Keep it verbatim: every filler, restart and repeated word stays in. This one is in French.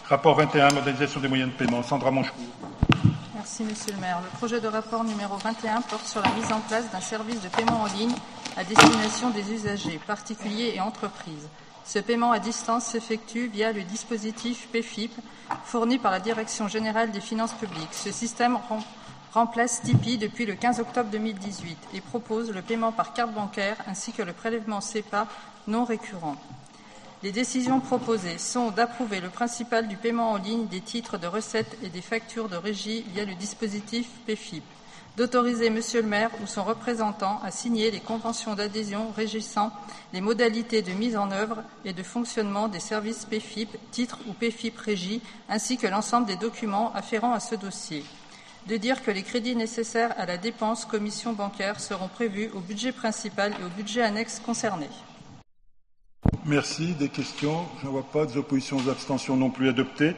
Rapport vingt et un, modernisation des moyens de paiement. Sandra Monchou. Merci, Monsieur le maire. Le projet de rapport numéro vingt et un porte sur la mise en place d'un service de paiement en ligne à destination des usagers, particuliers et entreprises. Ce paiement à distance s'effectue via le dispositif P F I P fourni par la Direction générale des finances publiques. Ce système rem remplace Tipeee depuis le quinze octobre deux mille dix-huit et propose le paiement par carte bancaire ainsi que le prélèvement S E P A non récurrent. Les décisions proposées sont d'approuver le principal du paiement en ligne des titres de recettes et des factures de régie via le dispositif P F I P, d'autoriser Monsieur le maire ou son représentant à signer les conventions d'adhésion régissant les modalités de mise en œuvre et de fonctionnement des services P F I P, titres ou P F I P régie, ainsi que l'ensemble des documents afférents à ce dossier. De dire que les crédits nécessaires à la dépense commission bancaire seront prévus au budget principal et au budget annexe concerné. Merci. Des questions? Je ne vois pas. Des oppositions ou abstentions non plus adoptées.